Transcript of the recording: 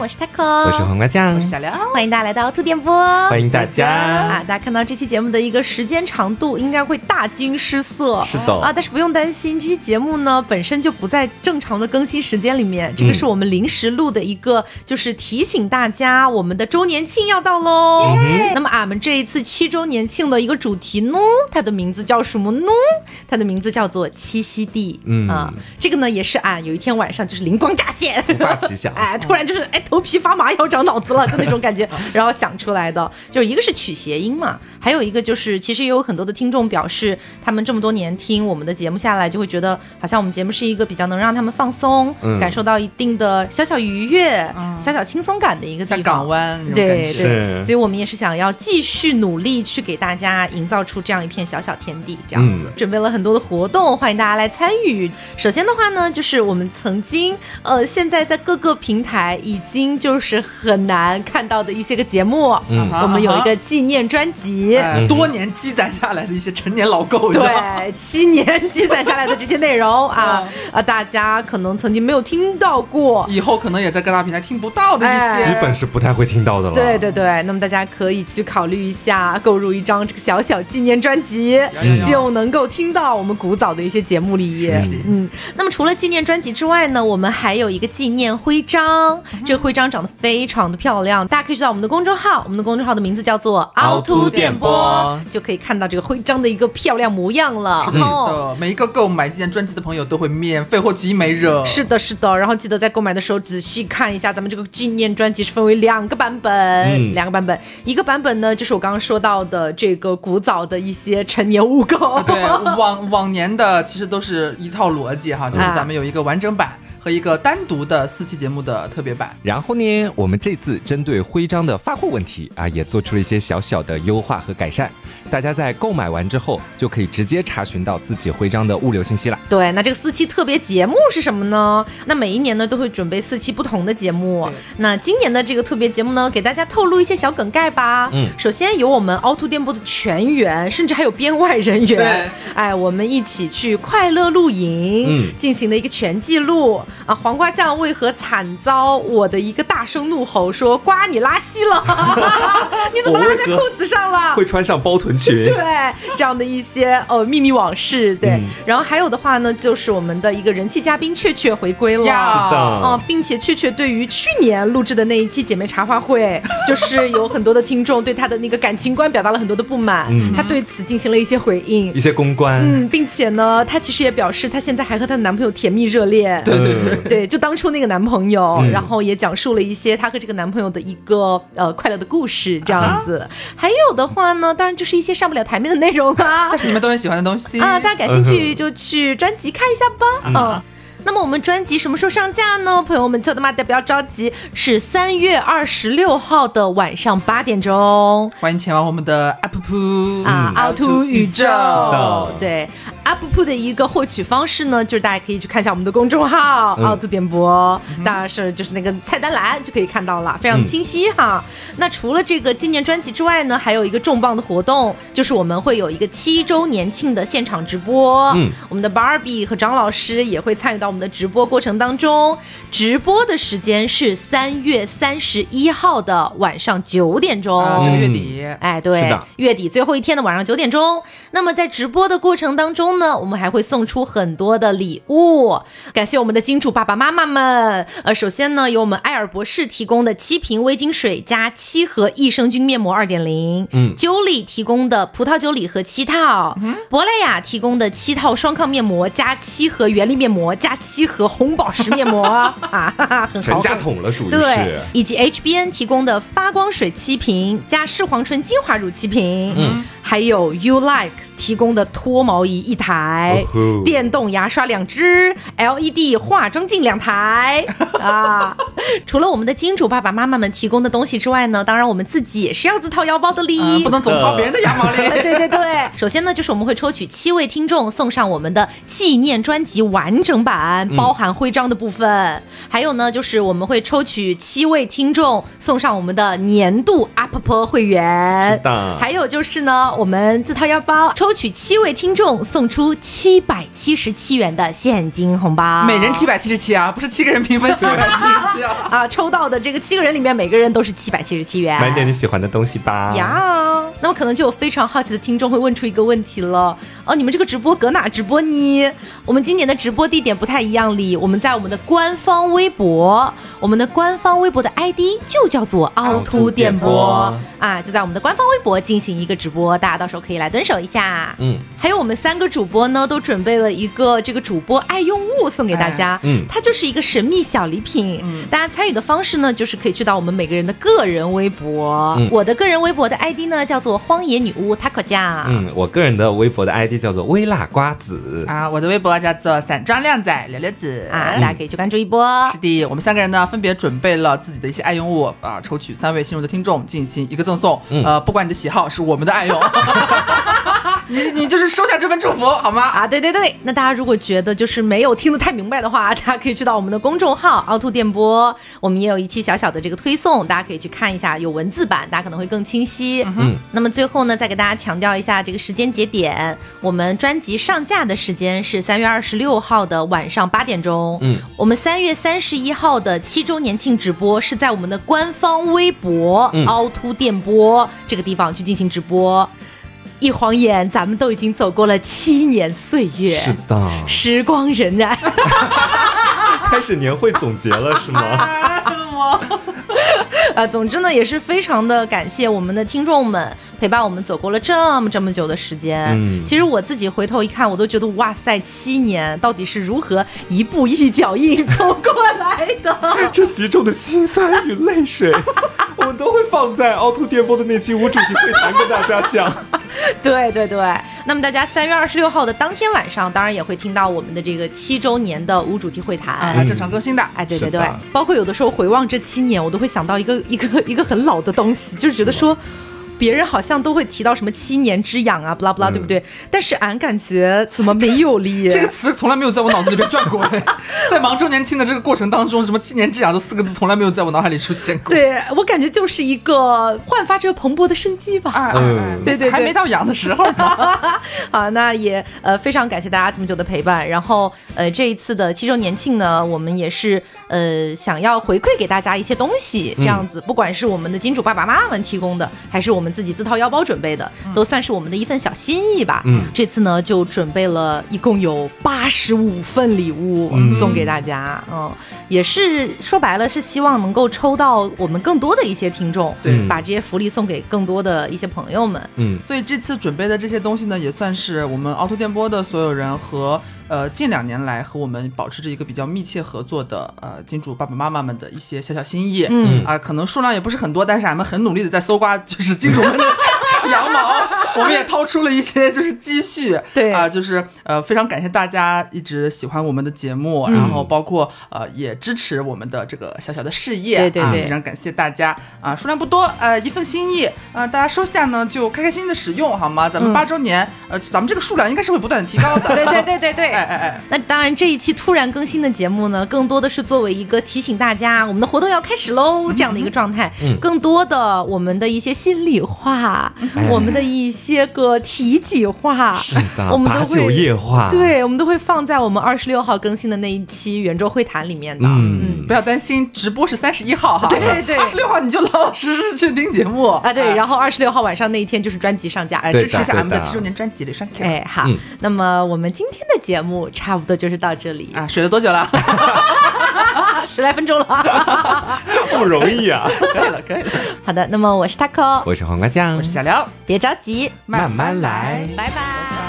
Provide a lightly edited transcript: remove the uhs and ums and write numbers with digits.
是 Taco， 我是黄瓜酱， 我是小刘， 欢迎大家来到凹凸电波， 欢迎大家啊！大家看到这期节目的一个时间长度，应该会大惊失色。 是的啊，但是不用担心，这期节目呢本身就不在正常的更新时间里面，这个是我们临时录的一个，就是提醒大家我们的周年庆要到喽。那么俺们这一次7周年庆的一个主题呢，它的名字叫什么呢？它的名字叫做七夕地。这个呢也是俺有一天晚上就是灵光乍现， 突发奇想， 哎，突然就是头皮发麻，要长脑子了，就那种感觉，然后想出来的，就是一个是取谐音嘛，还有一个就是其实也有很多的听众表示，他们这么多年听我们的节目下来，就会觉得好像我们节目是一个比较能让他们放松，感受到一定的小小愉悦、小小轻松感的一个地方， 像港湾那种对感觉。 对，所以我们也是想要继续努力去给大家营造出这样一片小小天地，这样子，准备了很多的活动，欢迎大家来参与。首先的话呢，就是我们曾经现在在各个平台已经就是很难看到的一些个节目，我们有一个纪念专辑， 多年积攒下来的一些陈年老狗， 对，7年积攒下来的这些内容啊，大家可能曾经没有听到过， 以后可能也在各大平台听不到的一些， 基本是不太会听到的了。 对对对，那么大家可以去考虑一下，购入一张这个小小纪念专辑，就能够听到我们古早的一些节目里。那么除了纪念专辑之外呢，我们还有一个纪念徽章，这个徽章长得非常的漂亮，大家可以去到我们的公众号，我们的公众号的名字叫做凹凸电波，就可以看到这个徽章的一个漂亮模样了。 是的，每一个购买纪念专辑的朋友都会免费获取一枚热。 是的，是的，然后记得在购买的时候仔细看一下，咱们这个纪念专辑是分为2个版本，一个版本呢就是我刚刚说到的这个古早的一些陈年污垢， 对，往年的其实都是一套逻辑哈，就是咱们有一个完整版和一个单独的4期节目的特别版。 然后呢，我们这次针对徽章的发货问题也做出了一些小小的优化和改善。大家在购买完之后，就可以直接查询到自己徽章的物流信息了。 对，那这个4期特别节目是什么呢？那每一年呢都会准备4期不同的节目。那今年的这个特别节目呢，给大家透露一些小梗概吧。首先有我们凹凸电波的全员，甚至还有编外人员，我们一起去快乐露营，进行的一个全记录。黄瓜酱为何惨遭我的一个大声怒吼说瓜你拉稀了你怎么拉在裤子上了， 会穿上包臀裙对，这样的一些秘密往事。对，然后还有的话呢，就是我们的一个人气嘉宾雀回归了， 是的， 并且雀对于去年录制的那一期姐妹茶话会就是有很多的听众对她的那个感情观表达了很多的不满，她对此进行了一些回应， 一些公关， 并且呢她其实也表示她现在还和她的男朋友甜蜜热恋，对，就当初那个男朋友，然后也讲述了一些她和这个男朋友的一个快乐的故事这样子。还有的话呢，当然就是一些上不了台面的内容啦， 但是你们都很喜欢的东西大家感兴趣就去专辑看一下吧。那么我们专辑什么时候上架呢？朋友们，求他妈的不要着急，是3月26号的晚上8点钟， 欢迎前往我们的 UP 凹凸宇宙。对，UP 的一个获取方式呢，就是大家可以去看一下我们的公众号凹凸电波，当然是就是那个菜单栏就可以看到了，非常清晰哈。那除了这个纪念专辑之外呢，还有一个重磅的活动，就是我们会有一个7周年庆的现场直播，我们的 Barbie 和张老师也会参与到我们的直播过程当中。直播的时间是3月31号的晚上9点钟， 这个月底， 对，月底最后一天的晚上9点钟。那么在直播的过程当中呢，我们还会送出很多的礼物，感谢我们的金主爸爸妈妈们。首先呢，有我们艾尔博士提供的7瓶微晶水加7盒益生菌面膜 2.0， 九里提供的葡萄酒礼盒7套，珀莱雅提供的7套双抗面膜加7盒原力面膜加7盒红宝石面膜很全家桶了属于是。 对，以及 HBN 提供的发光水7瓶加视黄醇精华乳7瓶，还有 You Like 提供的脱毛仪1台，电动牙刷2支， LED 化妆镜2台除了我们的金主爸爸妈妈们提供的东西之外呢，当然我们自己也是要自掏腰包的礼， 不能总掏别人的羊毛哩对，首先呢，就是我们会抽取7位听众送上我们的纪念专辑完整版，包含徽章的部分，还有呢，就是我们会抽取7位听众送上我们的年度 UP 会员， 是的， 还有就是呢，我们自掏腰包抽取7位听众送出777元的现金红包， 每人777啊，不是7个人平分777啊啊，抽到的这个7个人里面，每个人都是777元。 买点你喜欢的东西吧。 呀，那么可能就有非常好奇的听众会问出一个问题了，哦，你们这个直播搁哪直播呢？我们今年的直播地点不太一样哩，我们在我们的官方微博，我们的官方微博的 ID 就叫做凹凸电波啊，就在我们的官方微博进行一个直播，大家到时候可以来蹲守一下。还有我们3个主播呢，都准备了一个这个主播爱用物送给大家，它就是一个神秘小礼品。大家参与的方式呢，就是可以去到我们每个人的个人微博，我的个人微博的 ID 呢叫做荒野女巫 Taco 酱， 我个人的微博的 ID 叫做微辣瓜子啊，我的微博叫做散装靓仔溜溜子啊，大家可以去关注一波。 是的，我们3个人呢分别准备了自己的一些爱用物啊，抽取3位幸运的听众进行一个赠送。不管你的喜好，是我们的爱用。你就是收下这份祝福好吗？ 啊，对对对。那大家如果觉得就是没有听得太明白的话，大家可以去到我们的公众号凹凸电波，我们也有一期小小的这个推送，大家可以去看一下，有文字版，大家可能会更清晰。那么最后呢，再给大家强调一下这个时间节点，我们专辑上架的时间是3月26号的晚上8点钟。我们3月31号的7周年庆直播是在我们的官方微博凹凸电波这个地方去进行直播。一晃眼，咱们都已经走过了7年岁月， 是的， 时光荏苒。 开始年会总结了是吗？ 总之呢，也是非常的感谢我们的听众们陪伴我们走过了这么久的时间。其实我自己回头一看，我都觉得哇塞，7年到底是如何一步一脚印走过来的？ 这集中的辛酸与泪水，我们都会放在凹凸电波的那期无主题会谈跟大家讲。 对对对，那么大家3月26号的当天晚上，当然也会听到我们的这个7周年的无主题会谈， 正常更新的。 哎，对对对，包括有的时候回望这7年，我都会想到一个很老的东西，就是觉得说。别人好像都会提到什么7年之痒啊，不啦不啦，对不对？但是俺感觉怎么没有哩？ 这个词从来没有在我脑子里边转过来。在忙周年庆的这个过程当中，什么7年之痒这4个字从来没有在我脑海里出现过。 对，我感觉就是一个焕发着蓬勃的生机吧。对对， 还没到痒的时候呢。 好，那也非常感谢大家这么久的陪伴。然后这一次的7周年庆呢，我们也是想要回馈给大家一些东西，这样子，不管是我们的金主爸爸妈妈们提供的，还是我们自己自掏腰包准备的，都算是我们的一份小心意吧。这次呢就准备了一共有85份礼物送给大家。也是说白了是希望能够抽到我们更多的一些听众，对，把这些福利送给更多的一些朋友们。 所以这次准备的这些东西呢，也算是我们凹凸电波的所有人和近2年来和我们保持着一个比较密切合作的金主爸爸妈妈们的一些小小心意。可能数量也不是很多，但是俺们很努力的在搜刮就是金主们的羊毛，我们也掏出了一些就是积蓄。 对就是非常感谢大家一直喜欢我们的节目，然后包括也支持我们的这个小小的事业。 对， 非常感谢大家数量不多，一份心意，大家收下呢就开开心心的使用好吗？咱们8周年，咱们这个数量应该是会不断的提高的。 对。那当然，这一期突然更新的节目呢，更多的是作为一个提醒大家，我们的活动要开始喽，这样的一个状态。更多的我们的一些心里话，我们的一些个体己话， 是的， 我们都会把酒夜话， 对，我们都会放在我们26号更新的那一期圆桌会谈里面的。 不要担心，直播是31号哈。 对 ，26号你就老老实实去听节目啊。对，然后26号晚上那一天就是专辑上架， 支持一下俺们的7周年专辑里上。 好，那么我们今天的节目差不多就是到这里啊。水了多久了 ？10来分钟了， 不容易啊。 可以了。 好的，那么我是 Taco， 我是黄瓜酱， 我是小廖， 别着急， 慢慢来， 拜拜。